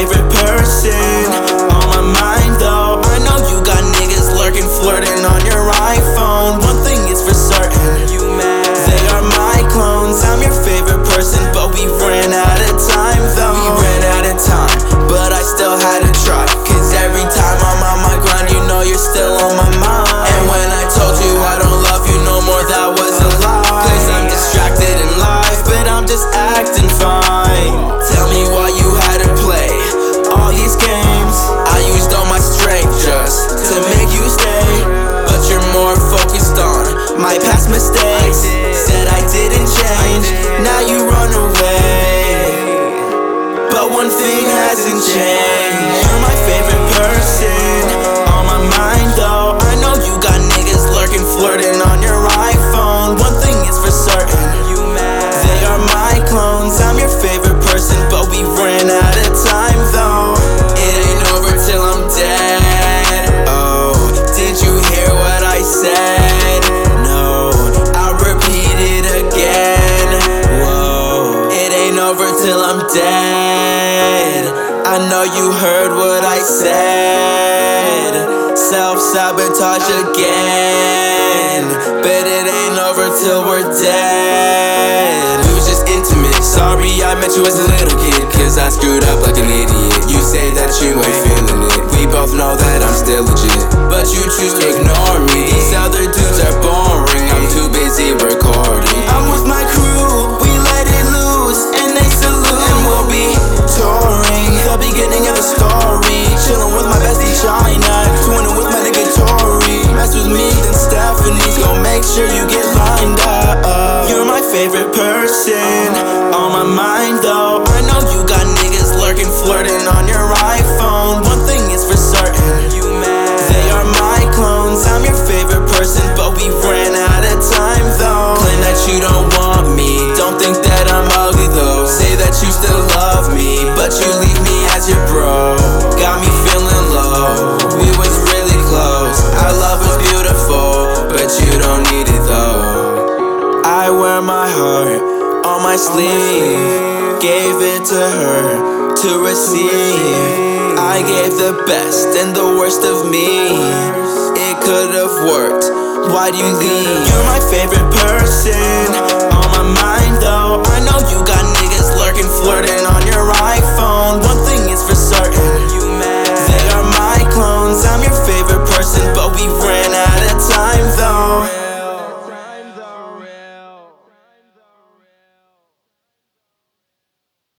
favorite person on my mind though. I know you got niggas lurking, flirting on your iPhone. One thing is for certain, they are my clones. I'm your favorite person, but we ran out of time though. We ran out of time, but I still had to try. Cause every time I'm on my grind, you know you're still on my mind. And when I told you I don't love you no more, that was a lie. Cause I'm distracted in life, but I'm just acting fine. Tell me why you had to play all these games. I used all my strength just to make you stay, but you're more focused on my past mistakes. Said I didn't change, now you run away. But one thing hasn't changed, you're my favorite person on my mind though. I know you got niggas lurking, flirting on your iPhone. One thing is for certain, they are my clones. I'm your favorite person, but we ran out of time though. It ain't over till I'm dead. Oh, did you hear what I said? No, I'll repeat it again. Whoa, it ain't over till I'm dead. I know you heard what I said. Self-sabotage again, but it ain't over till we're dead. We was just intimate. Sorry I met you as a little kid, cause I screwed up like an idiot. You say that you ain't feeling it, we both know that I'm still legit, but you choose to ignore me. These other dudes are boring, I'm too busy recording. I'm with my crew, we let it loose, and they salute. And we'll be touring, the beginning of the story. Chillin' with my bestie China, twinning with my nigga Tory. Mess with me, then Stephanie's gon' make sure you get lined up. You're my favorite person on my mind though. I know you got niggas lurking, flirting on your iPhone. One thing is for certain, they are my clones. I'm your favorite person, but we ran out of time though. Claim that you don't want me, don't think that I'm ugly though. Say that you still love me, but you leave me as your bro. Got me feeling low, we was really close. Our love was beautiful, but you don't need it though. I wear my heart on my sleeve, gave it to her to receive. I gave the best and the worst of me. It could've worked, why'd you leave? You're my favorite person on my mind though. I know you got niggas lurking, flirting on your iPhone. One thing